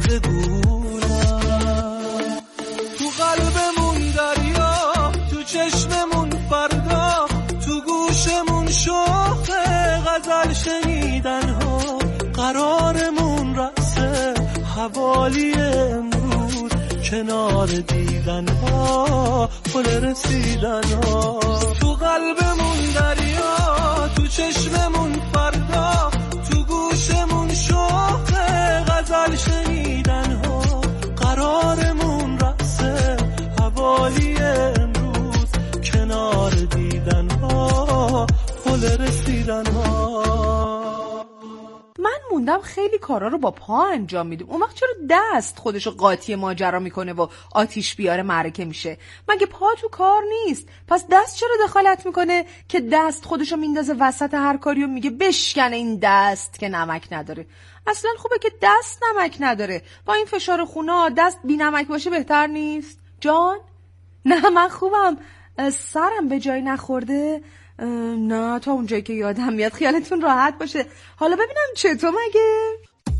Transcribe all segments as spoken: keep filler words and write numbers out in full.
بگونم. تو قلبمون دریا، تو چشممون فردا، تو گوشمون شوق غزل شنیدن ها. قرارمون رقصه حوالی امروز، کنار دیدن ها، پل رسیدن ها. تو قلبمون دریا، تو چشممون فردا، تو گوشمون شوق غزل شنیدن ها. قرارمون رقصه حوالی امروز، کنار دیدن ها، پل رسیدن ها. من موندم خیلی کارا رو با پا انجام میدیم، اون وقت چرا دست خودشو قاطی ماجرا میکنه و آتیش بیاره معرکه میشه؟ مگه پا تو کار نیست؟ پس دست چرا دخالت میکنه که دست خودشو میندازه وسط هر کاری و میگه بشکنه این دست که نمک نداره؟ اصلا خوبه که دست نمک نداره. با این فشار خونه دست بی نمک باشه بهتر نیست؟ جان؟ نه من خوبم، سرم به جای نخورده. نه تا اونجایی که یادم میاد. خیالتون راحت باشه. حالا ببینم چطور مگه؟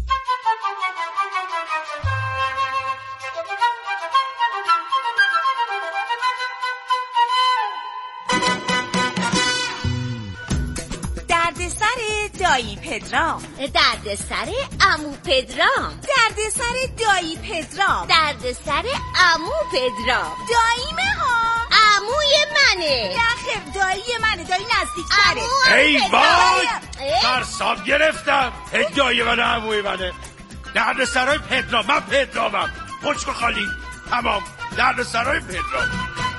دردسر دایی پدرام، دردسر عمو پدرام، دردسر دایی پدرام، دردسر عمو پدرام. داییمه ها، عموی منه. نخیر دایی منه، دایی نزدیکتره. ای وای ترسام گرفتم. ای دایی منه عموی منه. دردسرای پدرام. من پدرامم. پشت خالی تمام. دردسرای پدرام.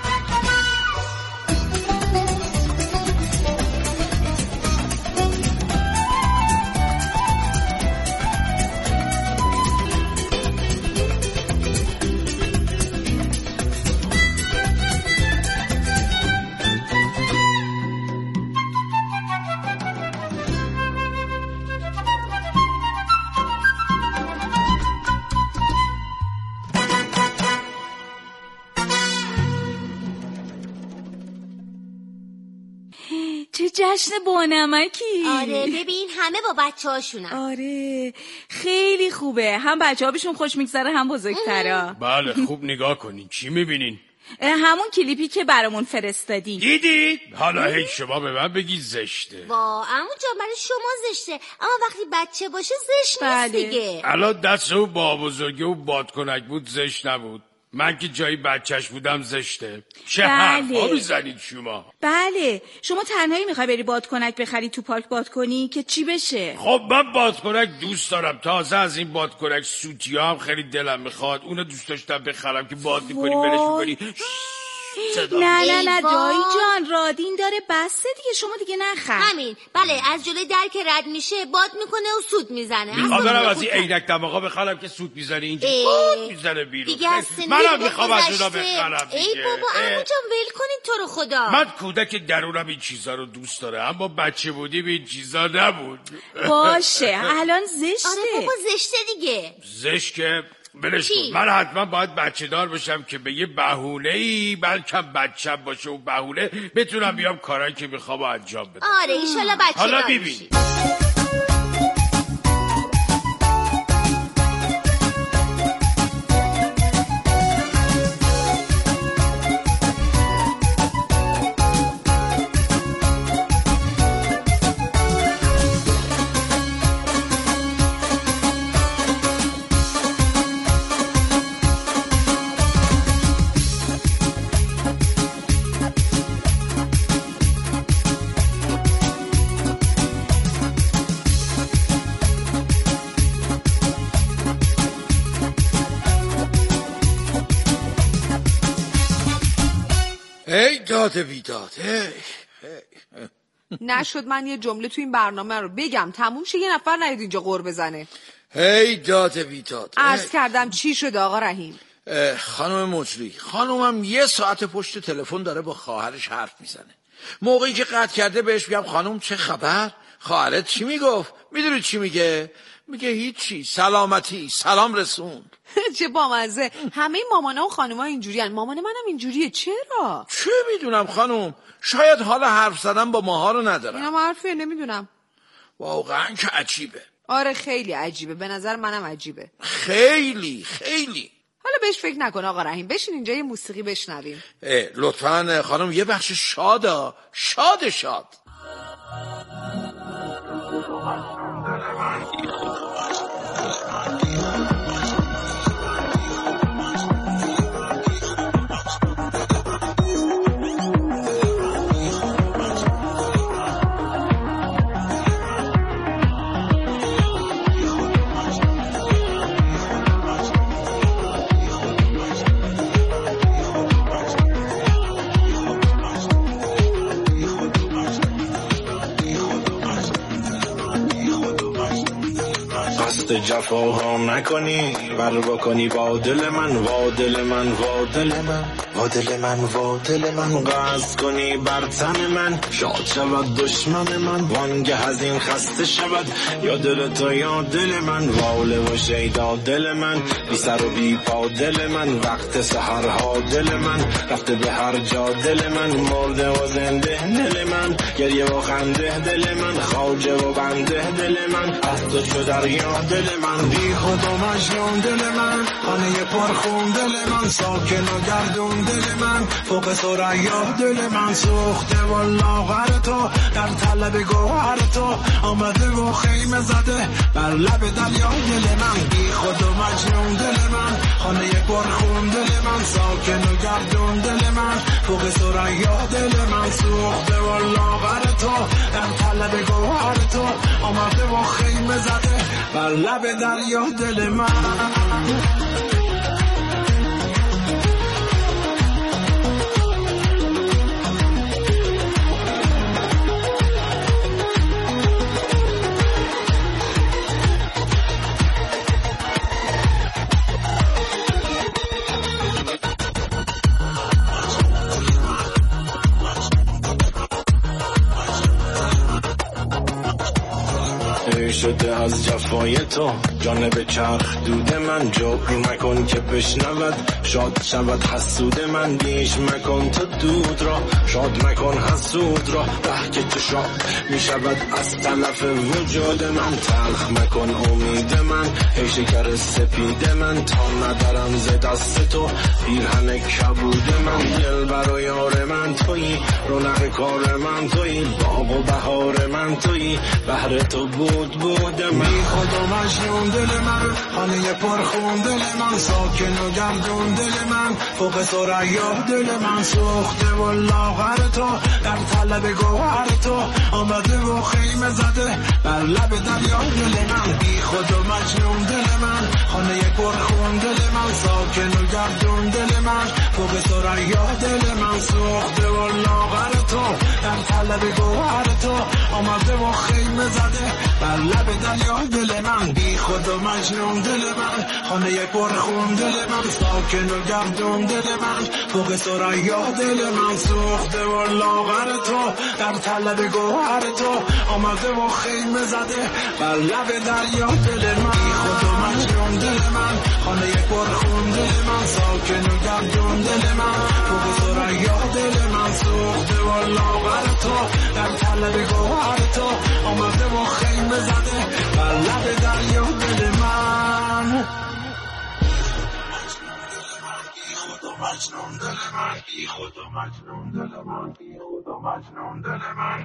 چه جشن بانمکی. آره ببین همه با بچه هاشونن. آره خیلی خوبه، هم بچه ها بهشون خوش میگذره هم بزرگترا. بله خوب نگاه کنین. چی میبینین؟ همون کلیپی که برامون فرستادی. دیدی؟ حالا هی شما به من بگی زشته. با عمو جان برای شما زشته، اما وقتی بچه باشه زشت نیست. بله. دیگه الان دست او با بزرگی و بادکنک بود زشت نبود. من که جایی بچهش بودم زشته. چه بله. حرفا میزنید شما؟ بله شما تنهایی میخوای بری بادکنک بخری تو پارک باد کنی که چی بشه؟ خب من بادکنک دوست دارم. تازه از این بادکنک سوتیا هم خیلی دلم میخواد. اونو دوست داشتم بخرم که باد میکنی ولش میکنی. نه نه نه دایی جان رادین داره بسته دیگه، شما دیگه نخر. همین بله، از جلوی در که رد میشه باد میکنه و سوت میزنه. میخوام برم از این عینک دماغا بخرم که سوت میزنه اینجا باد میزنه بیرون. دیگه از سنی منم میخوام از اونا بخرم دیگه. ای بابا عمو جان ول کنین تو رو خدا. من کودک درونم این چیزا رو دوست داره، اما بچه بودیم این چیزا نبود. باشه الان زشته. آره بابا زشته دیگه. زشت که بلش کن. من حتما باید بچه دار بشم که به یه بهونه‌ای بلکه بچه‌م باشه و بهونه بتونم بیام کارایی که میخوام انجام بدم. آره ایشالا بچه دار. حالا ببین ای داد بیداد. نشد من یه جمله تو این برنامه رو بگم تموم شه یه نفر نیاد اینجا غر بزنه. ای داد بیداد. عرض کردم چی شده آقا رحیم؟ خانم مجری، خانومم یه ساعت پشت تلفن داره با خواهرش حرف میزنه. موقعی که قطع کرده بهش میگم خانم چه خبر؟ خواهرت چی میگفت؟ میدونی چی میگه؟ میگه هیچی، سلامتی، سلام رسوند. چه بامزه. همه مامانا و خانوما اینجوری هن. مامان منم اینجوریه. چرا؟ چه میدونم خانم، شاید حال حرف زدن با ماها رو ندارم. اینم حرفیه، نمیدونم. واقعا که عجیبه. آره خیلی عجیبه، به نظر منم عجیبه. خیلی خیلی. حالا بهش فکر نکن آقا رحیم، بشین اینجا یه موسیقی بشنویم. لطفاً خانم یه بخش شادا، شاد شاد. جفاها نکنی بر بکنی با دل من، با دل من، با دل من، با دل من، با دل من قصد کنی بر تن من، شاد شود دشمن من وانگه از این خسته شود، یا دل تو یا دل من، واله و شیدا دل من، بی سر و بی پا دل من، وقت سحرها دل من، رفته به هر جا دل من، مرده و زنده دل من، گریه و خنده دل من، خواجه و بنده دل من، از تو چو دریا دل من، بی خود و مجنون دل من، خانه پرخون دل من، ساکن و گردون دل من، فوق ثریا دل من، سوخته و لاغر تو در طلب گوهر تو، آمده و خیمه زده بر لب دریا دل من، بی خود و مجنون دل من، خانه پرخون دل من، ساکن و گردون دل من، فوق ثریا دل من، سوخته و لاغر تو در طلب گوهر تو، آمده و خیمه زده بر لب دریا دل من. شده از جفای تو جانب چرخ دود من، جبر مکن که بشنود شاد شود حسود من، بیش مکن تو دود را شاد مکن حسود را، به که تو شاد می شود از تلف وجود من، تلخ مکن امید من ای شکر سپید من، تا ندارم ز دست تو پیرهن کبود من، دل بر و یار من تویی، رونق کار من تویی، باغ و بهار من تویی، بهر تو بود بود من، بی خود و مجنون دل من، خانه پرخون دل من، ساکن و گردون دل من، فوق ثریا دل من، سوخته و لاغر تو در طلب گوهر تو، آمده و خیمه زده بر لب دریا دل من، بی خود و مجنون دل من، خانه پرخون دل من، ساکن و گردون دل من، فوق ثریا دل من، سوخته و لاغر تو در طلب گوهر تو، آمده و خیمه زده بر لب دریا دل من، بی خود و مجنون دل من، خانه پرخون دل من، ساکن و گردون دل من، فوق ثریا دل من، سوخته و لاغر تو در طلب گوهر تو، آمده و خیمه زده بر لب دریا دل من، بی خود و مجنون دل من، خانه پرخون دل من، ساکن و گردون دل من، فوق ثریا دل من، سوخته و لاغر تو در طلب گوهر تو، آمده و خیمه زده بر لب دریا دل من. بی خود و مجنون دل من، بی خود و مجنون دل من، بی خود و مجنون دل من.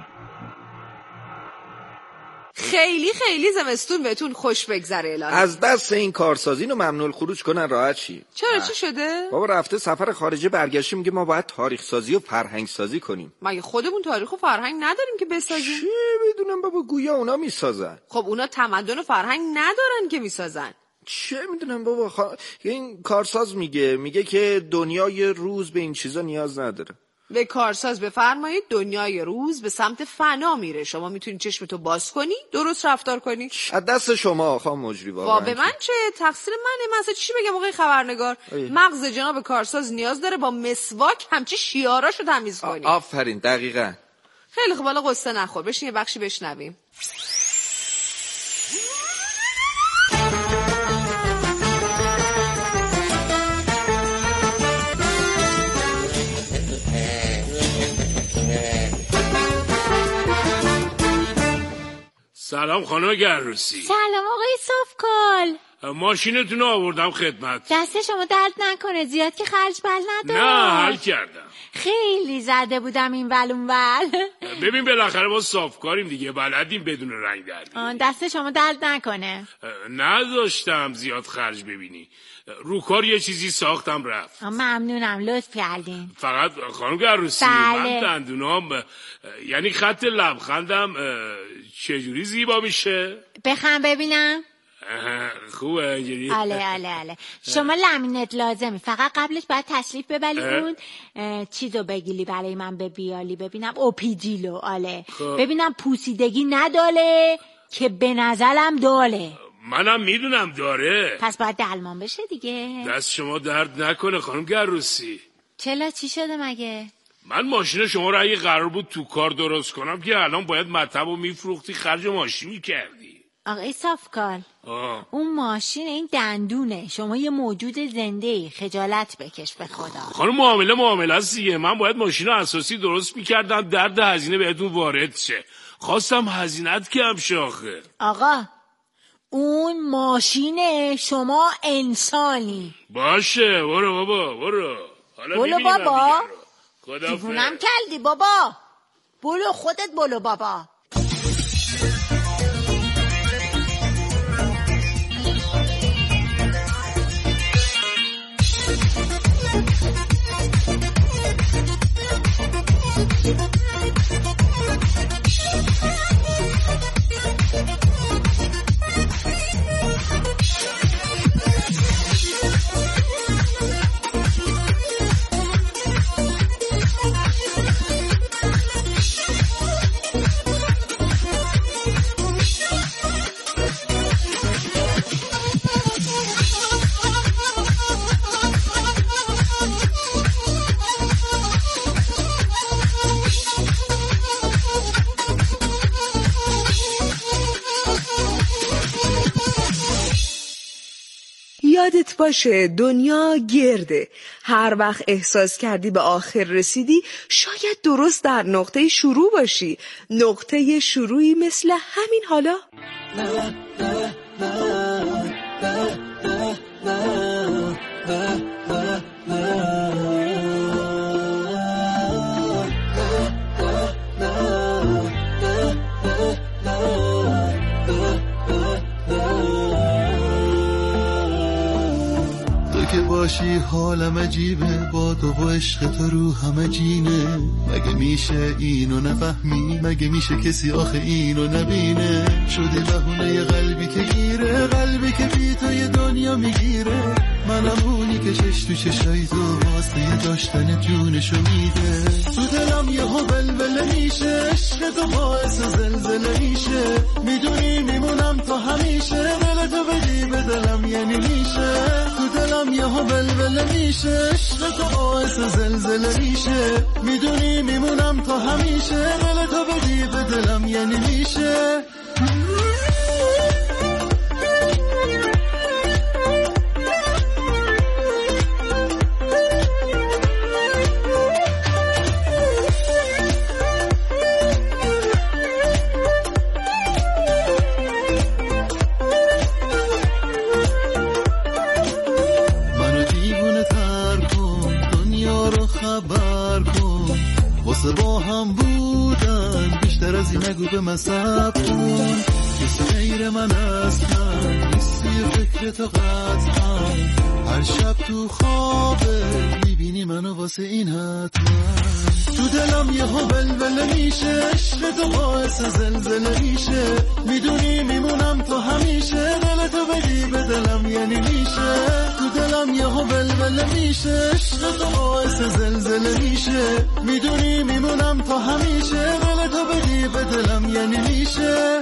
خیلی خیلی زمستون بهتون خوش بگذره الهی. از دست این کارسازین و ممنوع خروج کنن راحت شی. چرا چی شده؟ بابا رفته سفر خارجه برگشته میگه ما باید تاریخ سازی و فرهنگ سازی کنیم. مگه خودمون تاریخ و فرهنگ نداریم که بسازیم؟ چی بدونم بابا، گویا اونا میسازن. خب اونا تمدن و فرهنگ ندارن که میسازن. چه میدونم بابا، خ... این کارساز میگه میگه که دنیای روز به این چیزا نیاز نداره. به کارساز بفرمایید دنیای روز به سمت فنا میره، شما میتونی چشمتو باز کنی درست رفتار کنی. از دست شما خانم مجری واقعا. به من چه؟ تقصیر منه. من اصلا چی بگم آقای خبرنگار؟ ای. مغز جناب کارساز نیاز داره با مسواک همچی شیاراشو تمیز کنی. آفرین دقیقاً. خیلی خب حالا قصه نخور، بشین یه بخشی بشنویم. سلام خانم گروسی. سلام آقای صافکال. ماشینتون رو آوردم خدمت. دست شما درد نکنه، زیاد که خرج بل نداره. نه حل کردم. خیلی زده بودم این ول اون ول. ببین بالاخره ما صافکاریم دیگه، بلدیم بدون رنگ دردی. آن دست شما درد نکنه. نذاشتم زیاد خرج ببینی، رو کار یه چیزی ساختم رفت. ممنونم، لطف کردین. فقط خانم گروسی بله. من دندونام یعنی خط لبخندم چجوری زیبا میشه؟ بخند ببینم. خوبه اینجوری. آله آله آله. شما لامینت لازمی، فقط قبلش باید تشریف ببری اون چیزو بگیلی برای من به بیالی ببینم. اوپیجیلو. آله خب. ببینم پوسیدگی نداره که به نظرم داله. منم میدونم داره. پس باید دلمان بشه دیگه. دست شما درد نکنه خانم گروسی. چلا چی شده مگه؟ من ماشین شما رو اگه قرار بود تو کار درست کنم که الان باید مطب و میفروختی خرج ماشین میکردی. آقای صافکال، اون ماشین این دندونه، شما یه موجود زنده ای، خجالت بکش به خدا. خانم معامله معامله است دیگه. من باید ماشین اساسی درست میکردم درد هزینه بهتون وارد شه، خواستم هزینت کم شاخه. آقا اون ماشینه، شما انسانی. باشه برو بابا برو. حالا برو بابا. دیوونم کردی بابا. برو خودت برو بابا. یادت باشه دنیا گرده. هر وقت احساس کردی به آخر رسیدی، شاید درست در نقطه شروع باشی. نقطه شروعی مثل همین حالا. باشی حالم عجیبه، با تو و عشق تو رو همه جینه. مگه میشه اینو نفهمی؟ مگه میشه کسی آخه اینو نبینه؟ شدی بهونه قلبی که گیره، قلبی که بی تو یه دنیا میگیره. منم اونی که چش تو چشای تو واسه داشتن جونشو میده. تو دلم یه ها بلبله میشه، عشق تو باعث زلزله میشه. میدونی میمونم تا همیشه، دل تو بدی به دلم یعنی میشه. تو دلم یه ها بلبله میشه، عشق تو باعث زلزله میشه. میدونی میمونم تا همیشه، دل تو بدی به دلم یعنی میشه. با هم بودن بیشتر از این نگو به من صبر کن. کسی غیر من اصلا نیستی، فکر تو قطعا. هر شب تو خوابه میبینی منو واسه این حتما. تو دلم یه ها بلبله میشه، عشق تو باعث زلزله میشه. میدونی میمونم تو همیشه، دل تو بدی به دلم یعنی میشه. تو دلم یه ها بلبله میشه، عشق تو باعث زلزله میشه. میدونی میمونم تا همیشه، دل تو بدی به دلم یعنی میشه.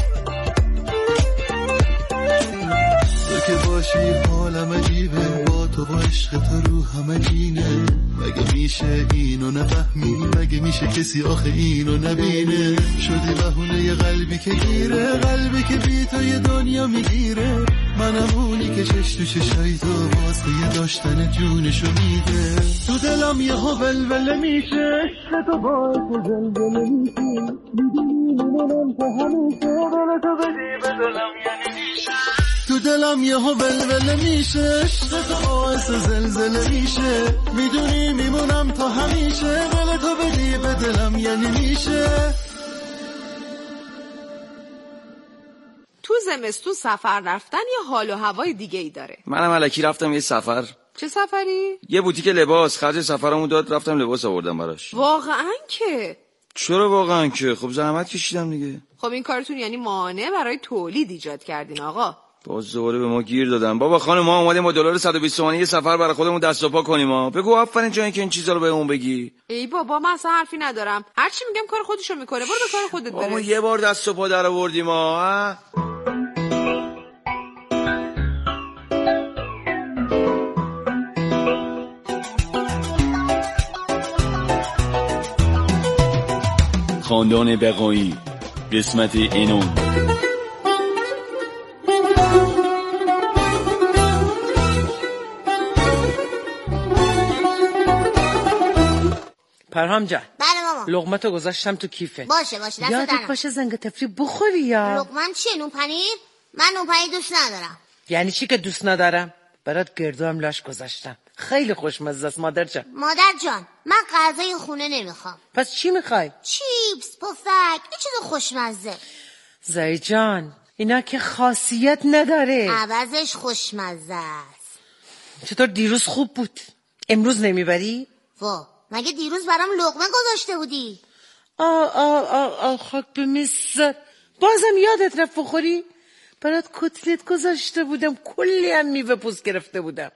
حالم عجیبه، با تو تو با عشق تو رو همه جینه. مگه میشه اینو نفهمی؟ مگه میشه کسی آخه اینو نبینه؟ شدی بهونه یه قلبی که گیره، قلبی که بی تو یه دنیا میگیره. منم اونی که چش تو چشای تو واسه داشتن جونشو میده. تو دلم یه ها ولوله میشه، عشق تو باعث زلزله میشه. میدونی منم تو همیشه دل تو بدی به دلم یعنی میشه. تو دلم یه ها ولوله میشه، عشق تو باعث زلزله میشه. میدونی میمونم تا همیشه دل تو بدی به دلم یعنی میشه. تو زمستون سفر رفتن یه حال و هوای دیگه ای داره. منم الکی رفتم یه سفر. چه سفری؟ یه بوتیک لباس، خرج سفرمو داد رفتم لباس آوردم براش. واقعا که؟ چرا واقعا که؟ خب زحمت کشیدم دیگه. خب این کارتون یعنی مانع برای تولید ایجاد کردین آقا. باز دوباره به ما گیر دادن. بابا خانم ما اومدیم با دلار صد و بیست تومانی یه سفر برای خودمون دست و پا کنیم ها. بگو آفرین جایی که این چیزا رو بهمون بگی. ای بابا من اصلا حرفی ندارم. هر چی میگم کار خودشو میکنه. برو به کار خودت برس. ما یه بار دست و پا در آوردیم ها. خاندان بقایی قسمت اینون. پرهام جان. بله ماما. لقمتو گذاشتم تو کیفه. باشه باشه دست یادت درم. باشه زنگ تفری بخوری یا. لقمم چیه؟ نون پنیر؟ من نون پنیر دوست ندارم. یعنی چی که دوست ندارم؟ برات گردو هم لاش گذاشتم. خیلی خوشمزه است مادر جان. مادر جان من غذای خونه نمیخوام. پس چی میخوای؟ چیپس، پفک، این چیز خوشمزه. زای جان اینا که خاصیت نداره. عوضش خوشمزه است. چطور دیروز خوب بود؟ امروز نمیبری؟ وا مگه دیروز برام لقمه گذاشته بودی؟ آه آه آه آه خاک به مصر. بازم یادت رفت بخوری؟ برات کتلت گذاشته بودم، کلی هم میوه پوست گرفته بودم.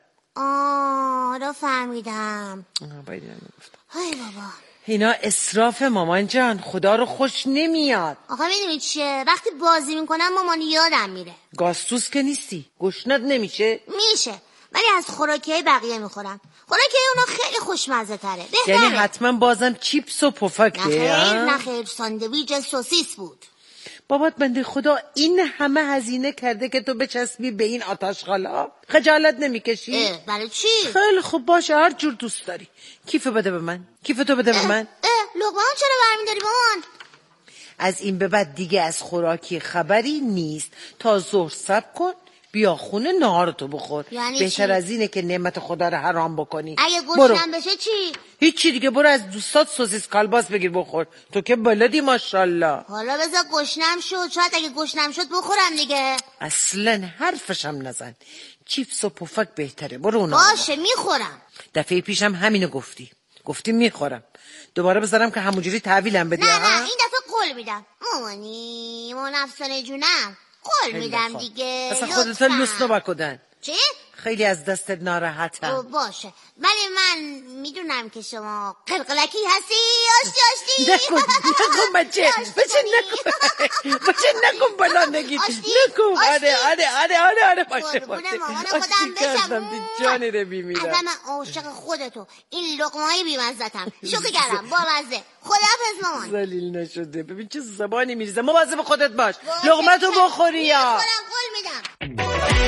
آه را فهمیدم. باید نمیگفتم. های بابا اینا اسراف مامان جان، خدا رو خوش نمیاد. آقا میدونی چیه؟ وقتی بازی میکنم مامان یادم میره. گاستوس که نیستی؟ گشنت نمیشه؟ میشه ولی از خوراکی بقیه میخورم. خوراکی اونا خیلی خوشمزه تره. بهتره. یعنی حتما بازم چیپس و پفکه؟ نخیر نخیر ساندویچ سوسیس بود. بابات بنده خدا این همه هزینه کرده که تو بچسبی به این آتشغالا؟ خجالت نمیکشی؟ برای چی؟ خیلی خوب باشه هر جور دوست داری. کیف بده به من، کیف تو بده به من. لقمه ها چرا برمیداری مامان؟ از این به بعد دیگه از خوراکی خبری نیست. تا ظهر صبر کن بیا خونه نهارتو بخور. یعنی بهتر چی؟ از اینه که نعمت خدا رو حرام بکنی. اگه گوشتم بشه چی؟ هیچی دیگه، برو از دوستات سوسیس کالباس بگیر بخور. تو که بلدی ماشاءالله. حالا بذار گشنم شد، شاید اگه گشنم شد بخورم دیگه. اصلا حرفشم نزن. چیپس و پفک بهتره، برو اونا. باشه میخورم. دفعه پیشم همینو گفتی. گفتی میخورم. دوباره بذارم که همونجوری تحویلم بدی. نه نه این دفعه قول میدم. مامانی مامان افسانه جونم قول میدم دیگه. اصلا خودتا لسنو بکدن. چی؟ خیلی از دستت ناراحتم. باشه ولی من میدونم که شما قلقلکی هستی. آشتی آشتی نکن نکن بچه بچه نکن بچه نکن بلا نگید نکن. آره آره آره آره آره باشه باشه. آشتی کردم دی جانی رو بیمیرم. اصلا من عاشق خودتو. این لقمه های بیمزدتم شوخی کردم با مزه. خداحافظ مامان. ذلیل نشده. ببین چه زبانی میریزه. مواظب خودت باش. لقمتو بخوری یا خودم قول میدم.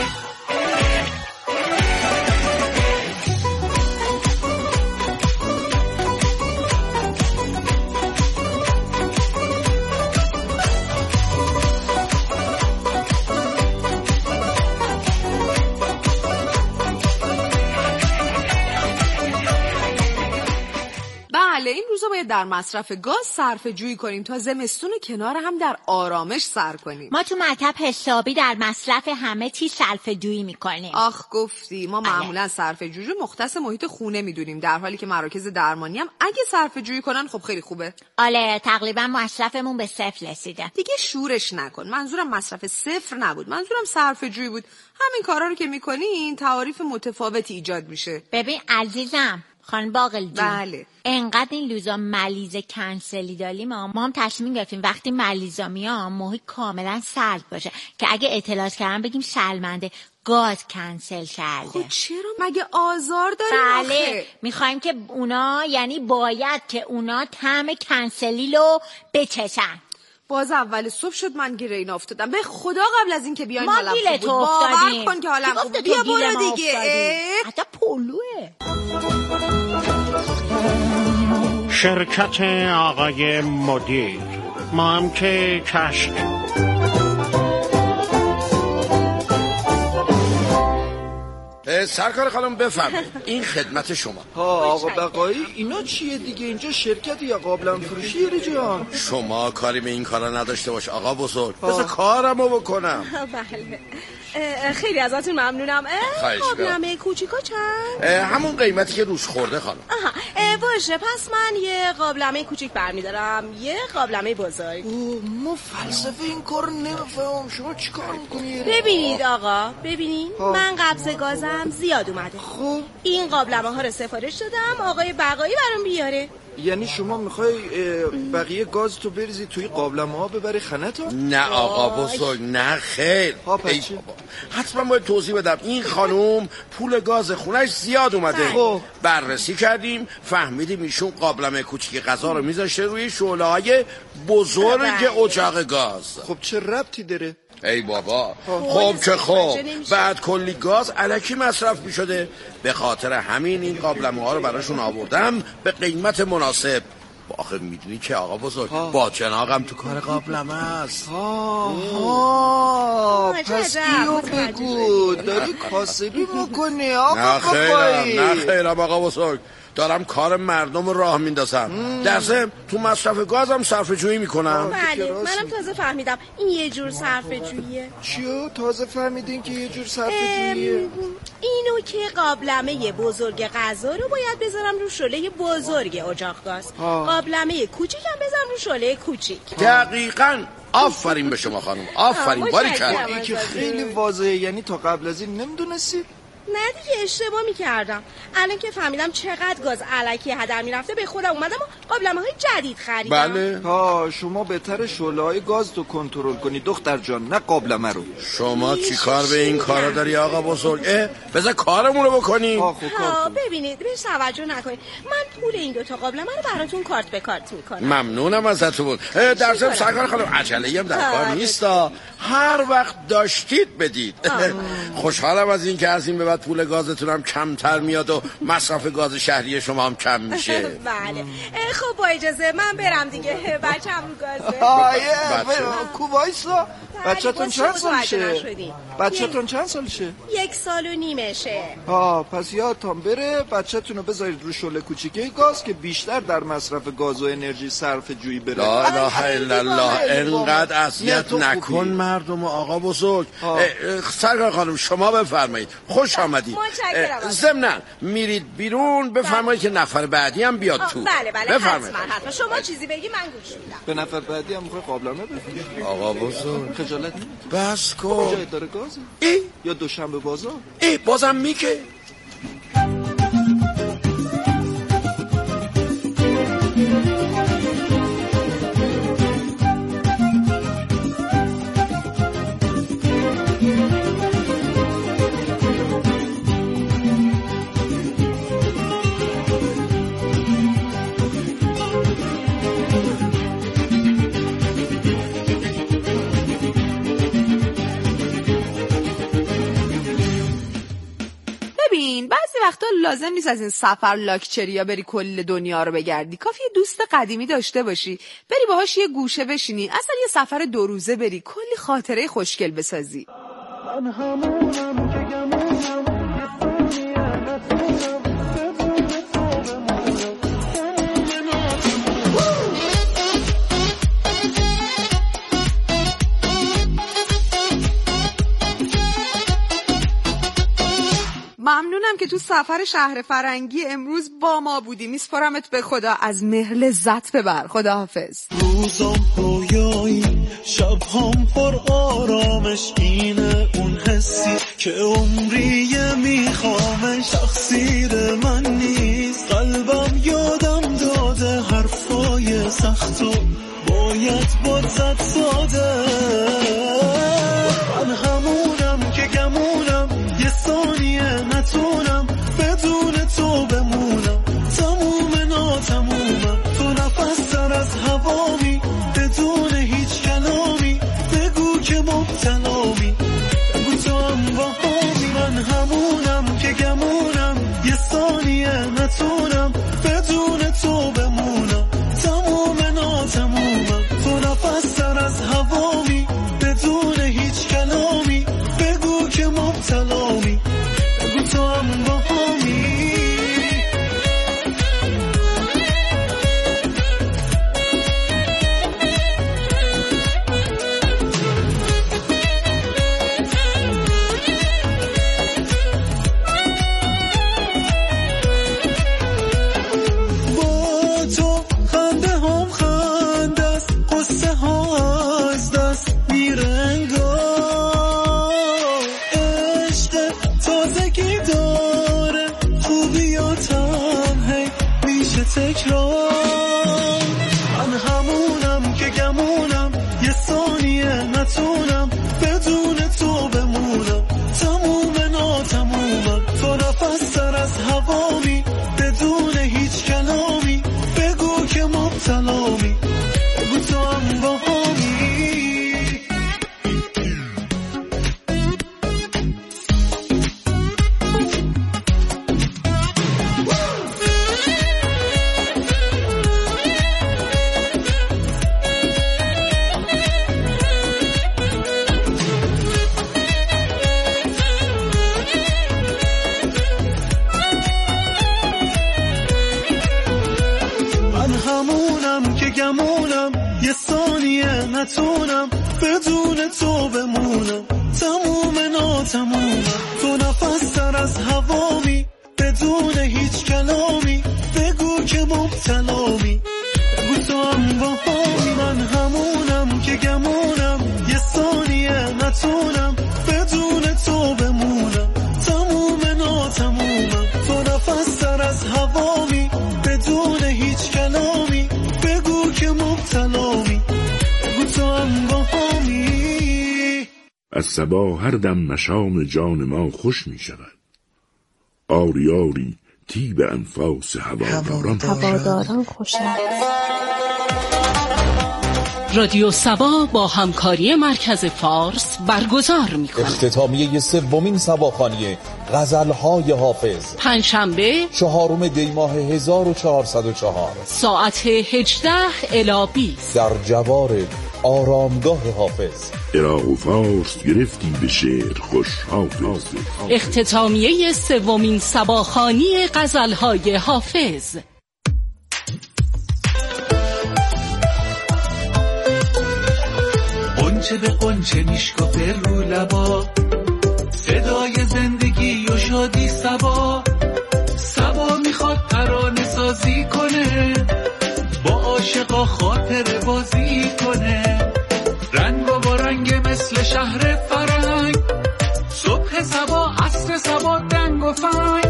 بله این روزا باید در مصرف گاز صرفه جویی کنیم تا زمستون کنار هم در آرامش سر کنیم. ما تو مطب حسابی در مصرف همه چی صرفه جویی میکنیم. آخ گفتی. ما معمولا صرفه جویی رو مختص محیط خونه میدونیم، در حالی که مراکز درمانی هم اگه صرفه جویی کنن خب خیلی خوبه. آله تقریبا مصرفمون به صفر رسیده. دیگه شورش نکن. منظورم مصرف صفر نبود، منظورم صرفه جویی بود. همین کارا رو که میکنین تعاریف متفاوتی ایجاد میشه. ببین عزیزم خان باقل جون، بله انقدر این لوزا ملیزه کنسلی داریم ما هم تصمیم گرفتیم وقتی ملیزا میام محیط کاملا سرد باشه که اگه اطلاعات کردن بگیم شلمنده گاز کنسل کرده. خب چرا؟ مگه آزار داریم؟ بله میخوایم که اونا، یعنی باید که اونا طعم کنسلی رو بچشن. باز اول صبح شد من گیر این افتادم. به خدا قبل از این که بیاین ما حالم خوب بود. باور کن که حالم خوب بود. بیا برو دیگه. حتی پولوه. شرکت آقای مدیر، ما هم که کشک. سرکار خانم بفرمایید این خدمت شما. ها آقا بقایی اینا چیه دیگه؟ اینجا شرکت یا قابلم فروشی یه جان؟ شما کاری به این کارا نداشته باش آقا بزرگ. بذار کارمو بکنم. بله خیلی ازتون ممنونم. قابلمه کوچیکا چند؟ همون قیمتی که روش خورده خانم. آها باشه پس من یه قابلمه کوچیک برمیدارم یه قابلمه بزرگ. ما فلسفه این کار نمیفهمم. شما چیکار میکنی؟ ببینید آقا ببینید من قبض گازم زیاد اومده. خب این قابلمه ها رو سفارش دادم آقای بقایی برام بیاره. یعنی شما میخوای بقیه گاز تو بریزی توی قابلمه ها ببری خنت ها؟ نه آقا بزرگ نه خیر. حتما باید توضیح بدم. این خانوم پول گاز خونش زیاد اومده. خب بررسی کردیم فهمیدیم ایشون قابلمه کوچیک غذا رو میذاشته روی شعله های بزرگ اجاق گاز. خب چه ربطی داره؟ ای بابا خب که خب بعد کلی گاز الکی مصرف می شده. به خاطر همین این قابلمه ها رو براشون آوردم به قیمت مناسب. آخه میدونی که آقا بزرگ با چناقم تو کار قابلمه است. آها پس ایو بگو داری کاسبی میکنی آقا نه خیرم نه خیرم آقا بزرگ. دارم کار مردم راه میندازم. در ضمن تو مصرف گازم صرفه جویی میکنم. بله منم تازه فهمیدم این یه جور صرفه جوییه. چیو تازه فهمیدین که یه جور صرفه جوییه؟ اینو که قابلمه بزرگ غذا رو باید بذارم رو شعله بزرگ اجاق گاز. قابلمه کوچیکم بذارم رو شعله کوچیک. دقیقاً آفرین به شما خانم آفرین باریکلا. این که خیلی واضحه. یعنی تا قبل از این نمیدونستید؟ نه دیگه اشتباه میکردم. الان که فهمیدم چقدر گاز الکی هدر میرفته به خودم اومدم و قابلمه های جدید خریدم. بله ها شما بهتر شعله های گاز تو کنترل کنی دختر جان نه قابلمه رو. شما چی کار به این کارا داری آقا بزرگ؟ بذار کارمون رو بکنیم. ها ببینید بهش توجه نکنید. من پول این دوتا قابلمه رو براتون کارت به کارت میکنم. ممنونم ازتون. در ضمن سرکار خانم عجله‌ای هم در کار نیستا. هر وقت داشتید بدید. خوشحالم از این که از این به بعد پول گازتونم کمتر میاد و مصرف گاز شهری شما هم کم میشه. بله خب با اجازه من برم دیگه. بچه‌م رو گازه. کو وایسا. بچه‌تون چند سالشه؟ بچه‌تون چند سالشه؟ یک سال و نیمشه. ها پس یادتون بره بچه‌تون رو بذارید رو شعله کوچیکه گاز که بیشتر در مصرف گاز و انرژی صرف جویی بره. لا اله الا الله. انقدر اذیت نکن مردم آقا بزرگ. سرکار خانم شما بفرمایید. خوش آمدید. ضمناً میرید بیرون بفرمایید که نفر بعدی هم بیاد تو. بله بله بفرمایید. حتما شما چیزی بگی من گوش میدم. به نفر بعدی هم میخوای قابلمه بفرمایید. آقا بزرگ خجالت بس کن. جای داره گازه؟ ای یا دوشنبه بازار؟ ای بازم میگه. بعضی وقتا لازم نیست از این سفر لاکچریا بری کل دنیا رو بگردی. کافی یه دوست قدیمی داشته باشی بری باهاش یه گوشه بشینی اصلا یه سفر دو روزه بری کلی خاطره خوشگل بسازی. من همونم که گمونم ممنونم که تو سفر شهر فرنگی امروز با ما بودی. میسپارمت به خدا. از مهر لذت ببر. خداحافظ. روزم پایایی شب هم پر آرامش اینه اون حسی که عمریه میخوامش تقصیر من نیست. قلبم یادم داده حرفای سختو باید باد زد ساده. من همونم که گمونم با همی من همونم که گمونم یه ثانیه نتونم بدون تو بمونم تموم ناتمومم تو نفس تر از هوامی بدون هیچ کلامی بگو که مبتلامی بگو تو هم با همی تکرار من همونم که گمونم یه ثانیه نتونم بدون تو بمونم تموم ناتمومم تو نفس تر از هوامی بدون هیچ کلامی بگو که مبتلامی بگو تو هم با همی یه ثانیه نتونم بدون تو بمونم تموم ناتمومم تو نفس تر از هوامی بدون هیچ کلامی بگو که مبتلامی بگو تو هم با همی من همونم که گمونم یه ثانیه نتونم بدون تو بمونم تموم ناتمومم تو نفس تر از هوامی بدون هیچ کلامی بگو که مبتلامی بگو تو هم با همی از صبا هر دم مشام جان ما خوش می شود آری آری تیب انفاس هواداران هواداران خوشند. رادیو سبا با همکاری مرکز فارس برگزار می‌کند. اختتامیه سومین سباخوانی غزل‌های حافظ پنجشنبه چهارم دی ماه هزار و چهارصد و چهار ساعت هجده الی بیست در جوار آرامگاه حافظ. عراق و فارس گرفتی به شعر خوش حافظ. اختتامیه سومین سباخوانی غزل‌های حافظ. قنچه به قنچه میشکافه رو لبا صدای زندگی و شادی سبا سبا میخواد ترانه سازی کنه با عاشقا خاطر بازی کنه رنگ و با رنگ مثل شهر فرنگ صبح سبا عصر سبا دنگ و فنگ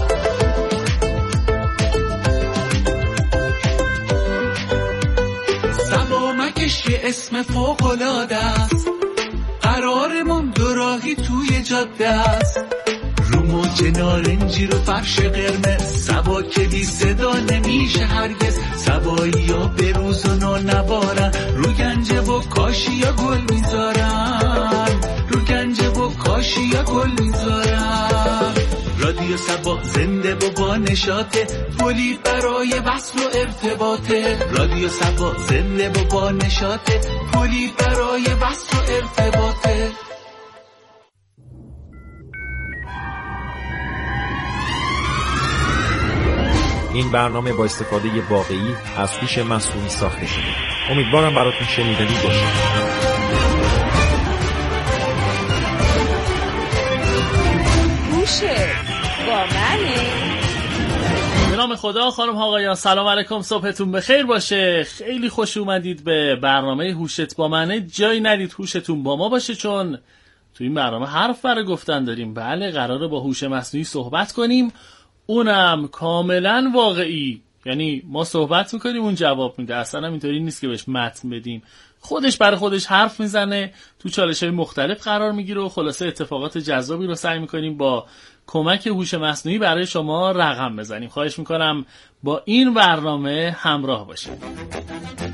سبا مکش یه اسم فوق‌العاده است قرارمون دو راهی توی جاده است رو موج نارنجی رو فرش قرمز سبا که بی صدا نمیشه هرگز سبایی ها به روز و نو نبارن رو گنجه و کاشی یا گل میذارن رو گنجه و کاشی یا گل میذارن رادیو سبا زنده و با نشاطه تولید برای وصل و ارتباطه رادیو سبا زنده و با نشاطه تولید برای وصل و ارتباطه. این برنامه با استفاده واقعی از هوش مصنوعی ساخته شده. امیدوارم براتون شنیدنی باشه. هوشه با منه. به نام خدا. خانم آقایان سلام علیکم، صبحتون بخیر باشه. خیلی خوش اومدید به برنامه هوشت با منه. جایی ندید هوشتون با ما باشه، چون تو این برنامه حرف برای گفتن داریم. بله، قراره با هوش مصنوعی صحبت کنیم، اونم کاملا واقعی. یعنی ما صحبت میکنیم اون جواب میده، اصلا هم اینطوری نیست که بهش متن بدیم. خودش برای خودش حرف میزنه، تو چالش‌های مختلف قرار میگیره و خلاصه اتفاقات جذابی رو سعی میکنیم با کمک هوش مصنوعی برای شما رقم بزنیم. خواهش میکنم با این برنامه همراه باشید.